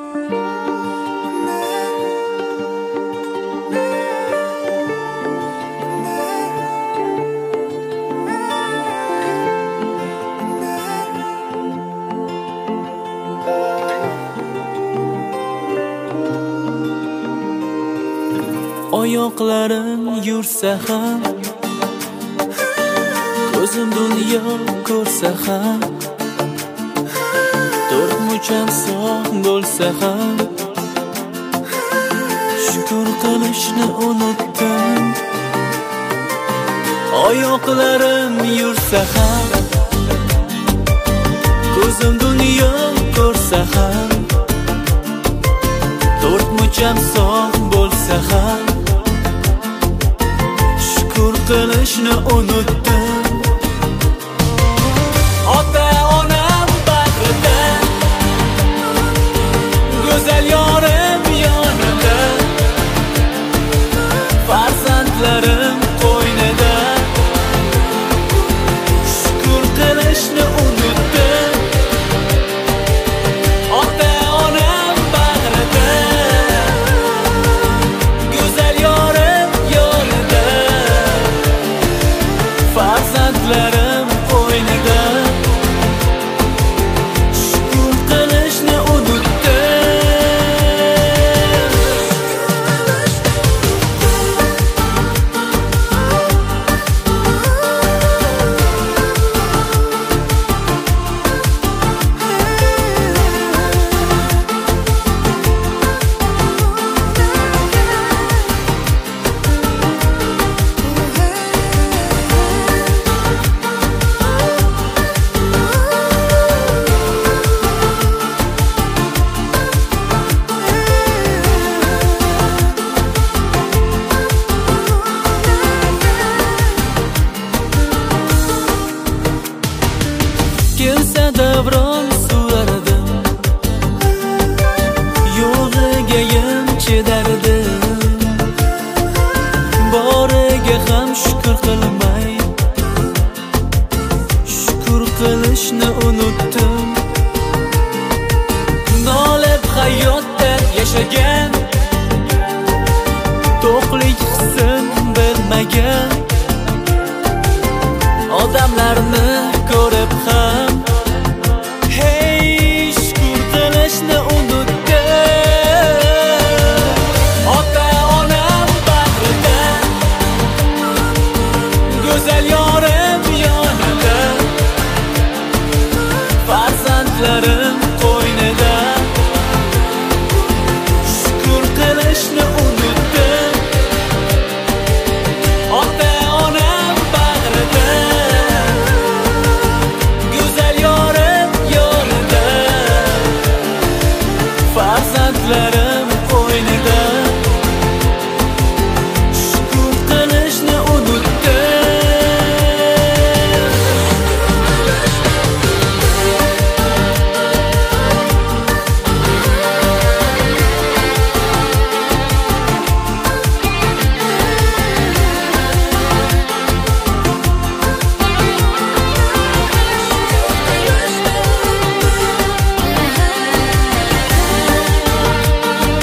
Oyoqlarim yursa ham, ko'zim dunyo ko'rsa ham, to'rt mucham sog' bo'lsa ham, shukr qilishni unutdim. Oyoqlarim yursa ham, ko'zim dunyo ko'rsa ham, to'rt mucham sog' bo'lsa ham, shukr qilishni unutdim. Ota-onam bag'rida, go'zal yorim yonida, farzandlarim qo'ynida, shukr qilishni unutdim. Ota-onam bag'rida, go'zal yorim yonida, farzandlarim qo'ynida, shukr qilishni unutdim. Kelsa davron surardim, yo'g'igayam chedardim, boriga ham shukr qilmay, shukr qilishni unutdim. Nolib hayotda yashagan, to'qlik hissin bilmagan odamlarni